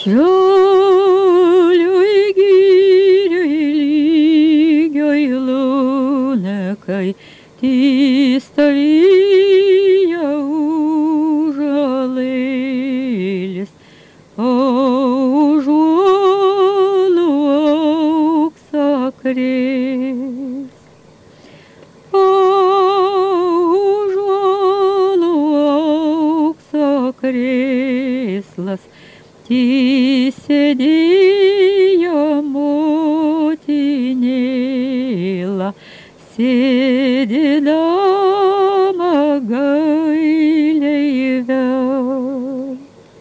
Žalioj girioj lygioj lunekai tystavėjo užuolėlis, o už uolų auksakrės. O už uolų auksakrėslas sėdėjo motinėla, sėdėdama gailiai verkė.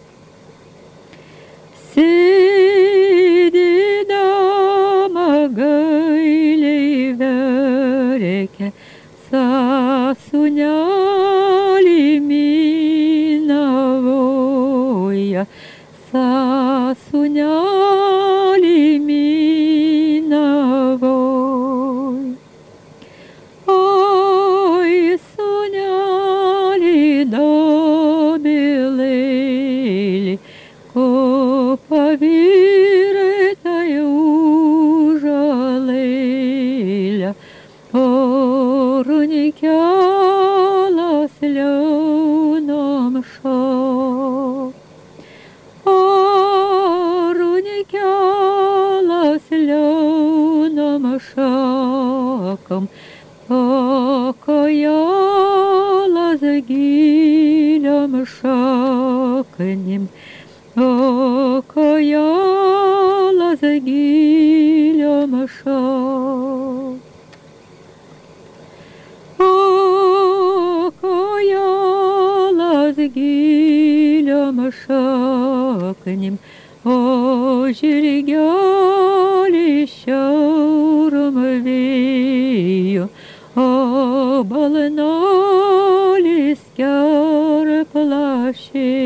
Sėdėdama gailiai verkė, sąsūnelį minavoja, sąsūnelį minavoj. Oi, sūnelį dobilėlį, ko pavirtai užuolėlę, ornikelas liaunom šok. Ornikelas liaunom šakom, okajalas giliom šaknim, okajalas giliom šakom. Okajalas giliom šaknim, o žirgelį šiaurum vėjo, o balnolis kerplašė.